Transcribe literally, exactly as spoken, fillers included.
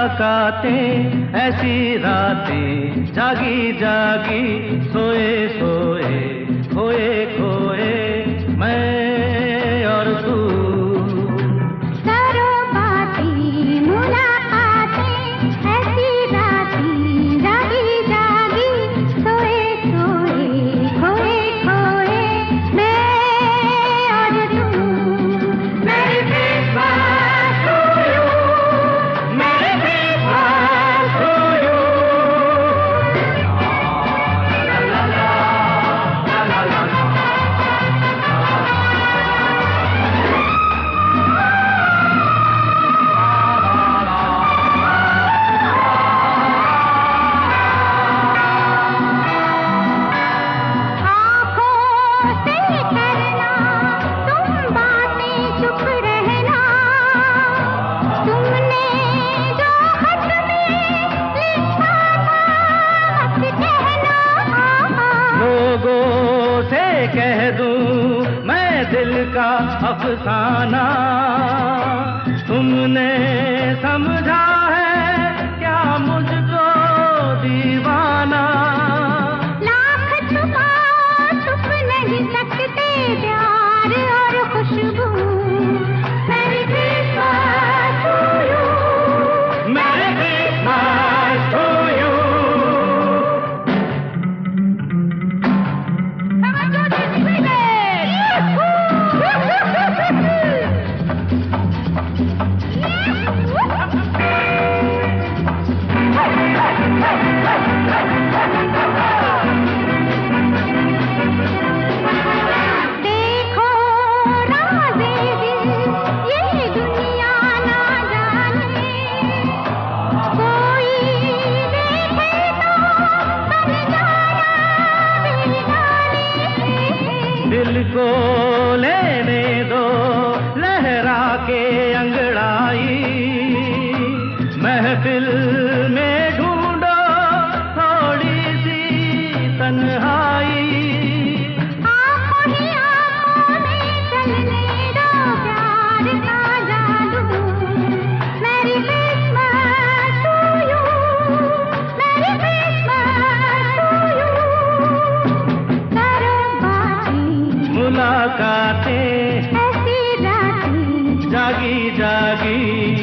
मुलाकातें ऐसी रातें, जागी जागी सोए सोए, खोए खोए मैं और तू। करो बातें मुलाकातें ऐसी रातें, जागी जागी सोए सोए, खोए खोए मैं और तू। Merry Christmas to you, merry Christmas to you. ला ला ला ला ला ला ला। आँखों से करना तुम बातें, चुप रहना। तुमने जो खत में लिखा था मत कहना। लोगों से कह दूं मैं दिल का अफसाना, तुमने समझा है क्या मुझको दीवाना। लाख छुपाओ छुप नहीं सकते प्यार और खुशबू। Merry Christmas to you, merry Christmas to you. देखो राज़े दिल ये दुनिया ना जाने। कोई देखे तो बन जाना बेगाने। दिल को लेने दो लहरा के अंगड़ाई, महफिल में ढूंढो थोड़ी सी तन्हाई। आँखों ही आँखों में चलने दो प्यार का जादू। Merry Christmas to you, merry Christmas to you. करो बातें मुलाकातें ऐसी रातें, जागी जागी